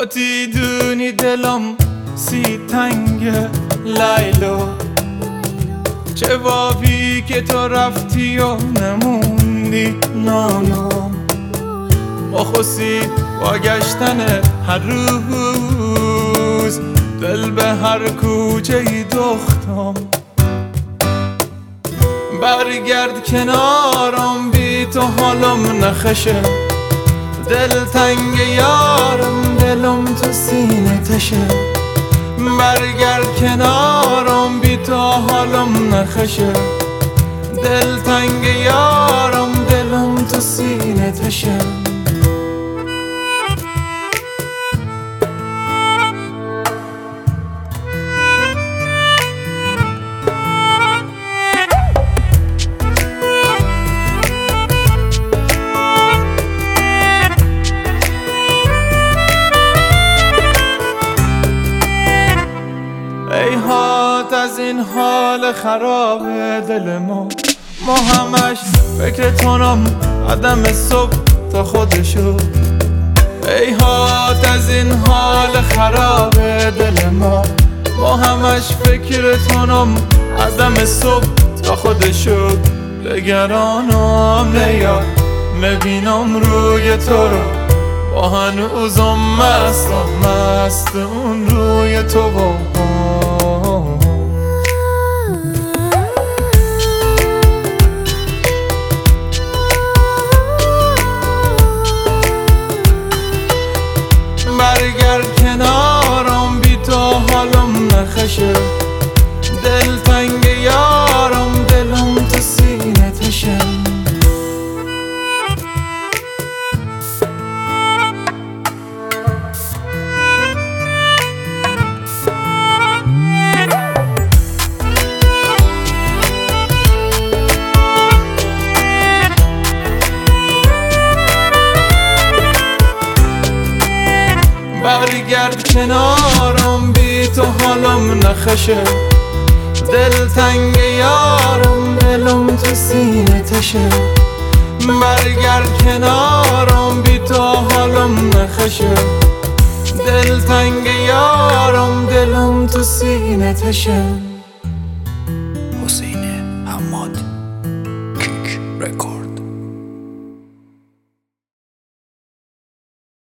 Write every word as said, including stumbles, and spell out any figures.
باتی دونی دلم سی تنگه لیلو، چه بابی که تو رفتی و نموندی نانم، با خوصی با گشتن هر روز دل به هر کوچه ای دختم. برگرد کنارم بی تو حالم نخشه، دل تنگ یارم دلم تو سینه تشه. برگرد کنارم بی تو حالم نخشه، دل تنگ یارم دلم تو سینه تشه. ای هات از این حال خراب دل ما، ما همش فکر تونم عدم صبح تا خودشو. ای هات از این حال خراب دل ما، ما همش فکر تونم عدم صبح تا خودشو. نگرانم نیاد نبینم روی تو رو، با هنوزم مستم مست اون روی تو با برگرد کنارم بی تو حالم نخشه، دل تنگ یارم دلم تو سینه تشه. برگرد کنارم بی تو حالم نخشه، دل تنگ یارم دلم تو سینه تشه. برگرد کنارم بی تو حالم نخشه، دل تنگ یارم دلم تو سینه تشه.